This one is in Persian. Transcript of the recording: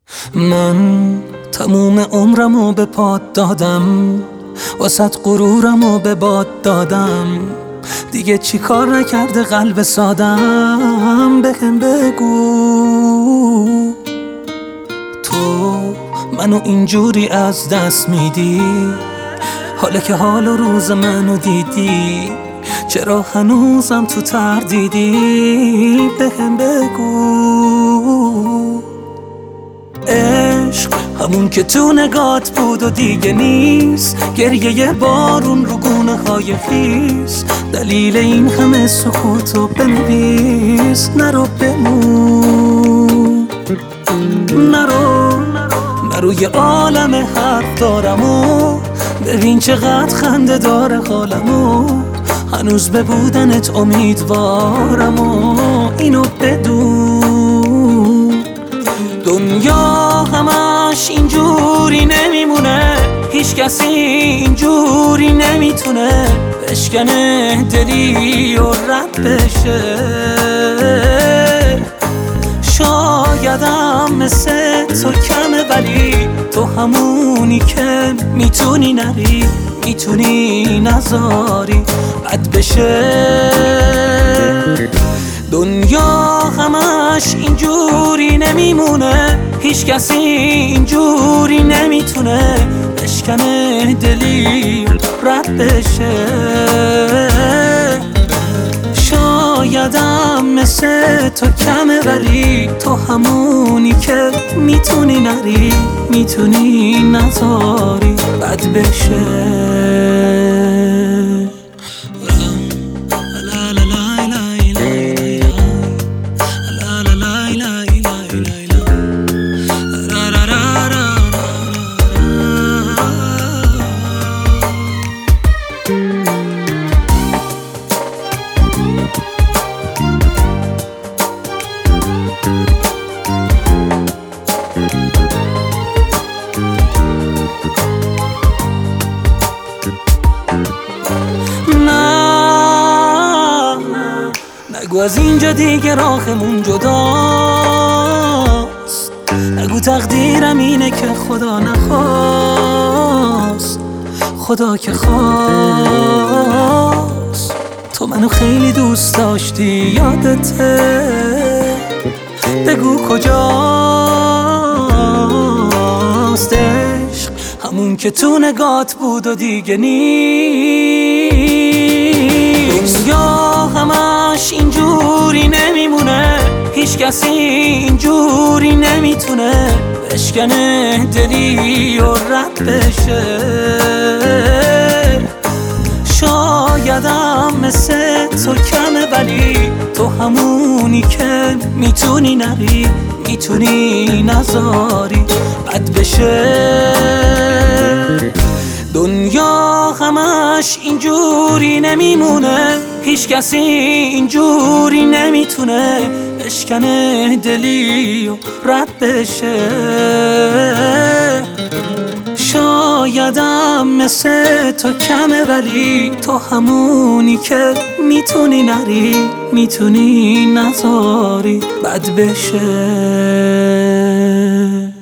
من تموم عمرمو به پات دادم، واسط غرورمو به باد دادم. دیگه چی کار نکرده قلب سادم؟ بهم بگو تو منو اینجوری از دست میدی، حالا که حال و روز منو دیدی، چرا هنوزم تو تردیدی؟ بهم بگو عشق همون که تو نگات بود و دیگه نیست، گریه بارون رو گونه های خیس، دلیل این همه سکوتو بنویس. نرو بمون، نرو یه عالم حرف دارم و ببین چقدر خنده داره حالمو، هنوز به بودنت امیدوارم و اینو بدون. دنیا همش اینجوری نمیمونه، هیچ کسی اینجوری نمیتونه بشکنه دلی و رد بشه. شایدم مثل تو کمه، ولی تو همونی که میتونی نری، میتونی نذاری بد بشه. دنیا همش اینجوری نمیمونه، هیچ کسی اینجوری نمیتونه بشکنه دلی رد بشه. شایدم مثل تو کمه، ولی تو همونی که میتونی نری، میتونی نذاری بد بشه. نگو از اینجا دیگه راهمون جداست، نگو تقدیرم اینه که خدا نخواست، خدا که خواست. تو منو خیلی دوست داشتی یادته؟ بگو کجاست عشق همون که تو نگات بود و دیگه نیست. دنیا همش اینجوری نمیمونه، هیچ کسی اینجوری نمیتونه بشکنه دلی و رد بشه. شایدم مثل تو کمه، ولی تو همونی که میتونی نری، میتونی نذاری بد بشه. دنیا همش اینجوری نمیمونه، هیچ کسی اینجوری نمیتونه بشکنه دلی و رد بشه. شایدم مثل تو کمه، ولی تو همونی که میتونی نری، میتونی نذاری بد بشه.